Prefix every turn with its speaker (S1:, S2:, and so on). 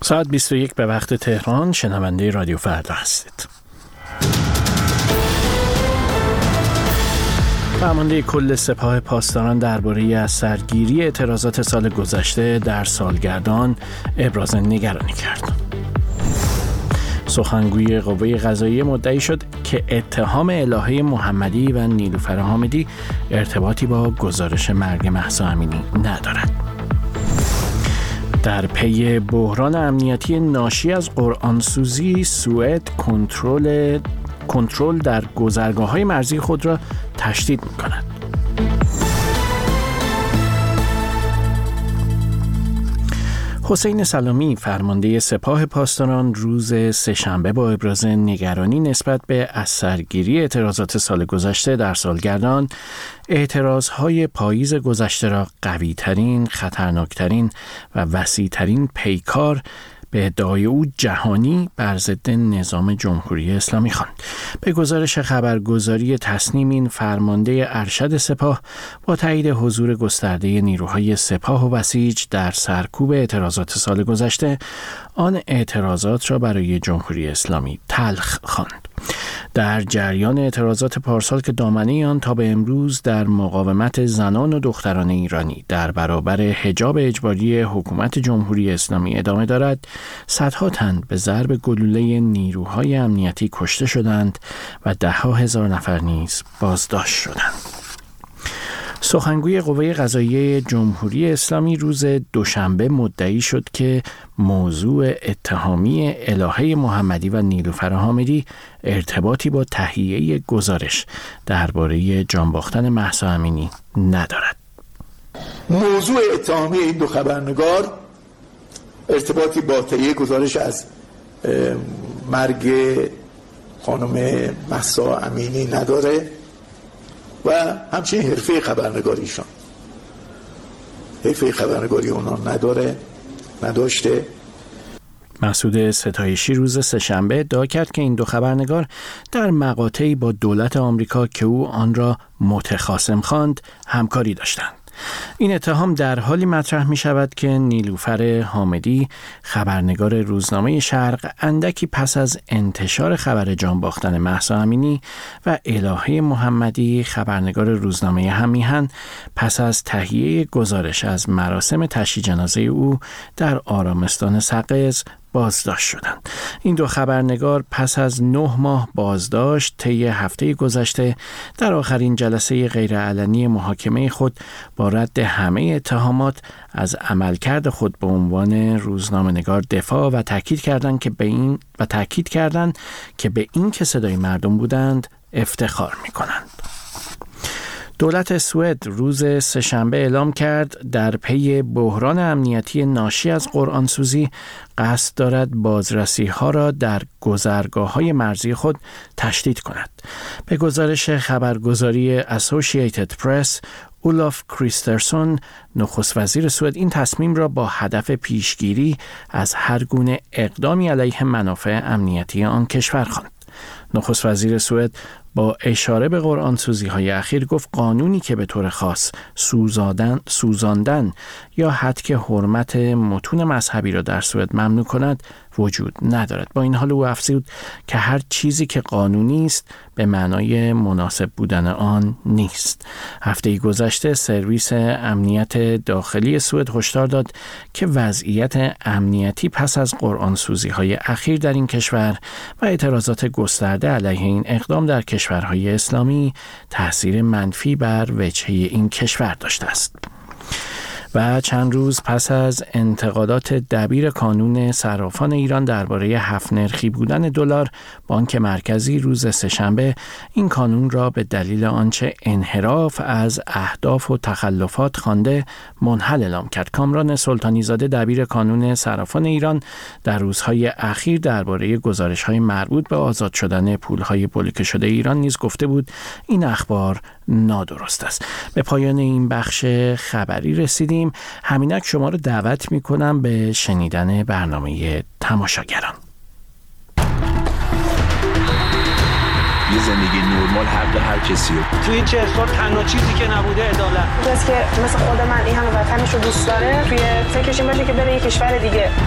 S1: ساعت 21 به وقت تهران. شنونده رادیو فردا هستید. فرمانده کل سپاه پاسداران درباره از سرگیری اعتراضات سال گذشته در سالگردان ابراز نگرانی کرد. سخنگوی قوه قضاییه مدعی شد که اتهام الهه محمدی و نیلوفر حامدی ارتباطی با گزارش مرگ مهسا امینی ندارد. در پی بحران امنیتی ناشی از قرآنسوزی، سوئد کنترل در گذرگاه‌های مرزی خود را تشدید می‌کند. حسین سلامی فرمانده سپاه پاسداران روز سه‌شنبه با ابراز نگرانی نسبت به از سرگیری اعتراضات سال گذشته در سالگردان، اعتراضهای پاییز گذشته را قوی‌ترین، خطرناکترین و وسیع‌ترین پیکار به ادعای او جهانی بر ضد نظام جمهوری اسلامی خواند. به گزارش خبرگزاری تصنیم، این فرمانده ارشد سپاه با تایید حضور گسترده نیروهای سپاه و بسیج در سرکوب اعتراضات سال گذشته، آن اعتراضات را برای جمهوری اسلامی تلخ خواند. در جریان اعتراضات پارسال که دامنه آن تا به امروز در مقاومت زنان و دختران ایرانی در برابر حجاب اجباری حکومت جمهوری اسلامی ادامه دارد، صدها تن به ضرب گلوله نیروهای امنیتی کشته شدند و ده‌ها هزار نفر نیز بازداشت شدند. سخنگوی قوه قضاییه جمهوری اسلامی روز دوشنبه مدعی شد که موضوع اتهامی الهه محمدی و نیلوفر حامدی ارتباطی با تهیه گزارش درباره جان باختن مهسا امینی ندارد.
S2: موضوع اتهامی این دو خبرنگار ارتباطی با تهیه گزارش از مرگ خانم مهسا امینی نداره و همچنین حرفه خبرنگاریشان، حرفه خبرنگاری اونا نداشته.
S1: مسعود ستایشی روز سه‌شنبه ادعا کرد که این دو خبرنگار در مقاطعی با دولت آمریکا که او آن را متخاصم خواند همکاری داشتند. این اتهام در حالی مطرح می شود که نیلوفر حامدی، خبرنگار روزنامه شرق، اندکی پس از انتشار خبر جان باختن مهسا امینی و الهه محمدی، خبرنگار روزنامه هم‌میهن، پس از تهیه گزارش از مراسم تشییع جنازه او در آرامستان سقز بازداشت شدند. این دو خبرنگار پس از 9 ماه بازداشت طی هفته گذشته در آخرین جلسه غیرعلنی محاکمه خود با رد همه اتهامات از عملکرد خود به عنوان روزنامه‌نگار دفاع و تاکید کردند که به این که صدای مردم بودند افتخار می‌کنند. دولت سوئد روز سه‌شنبه اعلام کرد در پی بحران امنیتی ناشی از قرآنسوزی قصد دارد بازرسی‌ها را در گذرگاه‌های مرزی خود تشدید کند. به گزارش خبرگزاری اسوسییتد پرس، اولاف کریسترسون، نخست وزیر سوئد، این تصمیم را با هدف پیشگیری از هر گونه اقدامی علیه منافع امنیتی آن کشور خواند. نخست وزیر سوئد با اشاره به قرآنسوزی‌های اخیر گفت قانونی که به طور خاص سوزاندن یا حد که حرمت متون مذهبی را در سوئد ممنوع کند وجود ندارد. با این حال او افزود که هر چیزی که قانونی است به معنای مناسب بودن آن نیست. هفته گذشته سرویس امنیت داخلی سوئد هشدار داد که وضعیت امنیتی پس از قرآنسوزی‌های اخیر در این کشور و اعتراضات گسترده علیه این اقدام در کشورهای اسلامی تأثیر منفی بر وجهه این کشور داشته است. و چند روز پس از انتقادات دبیر کانون صرافان ایران درباره 7 نرخی بودن دلار، بانک مرکزی روز سه‌شنبه این کانون را به دلیل آنچه انحراف از اهداف و تخلفات خوانده منحل اعلام کرد. کامران سلطانی زاده دبیر کانون صرافان ایران در روزهای اخیر درباره گزارش‌های مربوط به آزاد شدن پول‌های بلوکه شده ایران نیز گفته بود این اخبار نادرست است. به پایان این بخش خبری رسیدیم. همینک شما رو دعوت میکنم به شنیدن برنامه تماشاگران.
S3: یه زندگی نرمال حق هر کسی رو
S4: توی این 40 سال تنها چیزی که نبوده عدالت.
S5: کسی که مثل خود من این همه وطنش رو دوست داره توی فکرش این باشه که بره یه کشور دیگه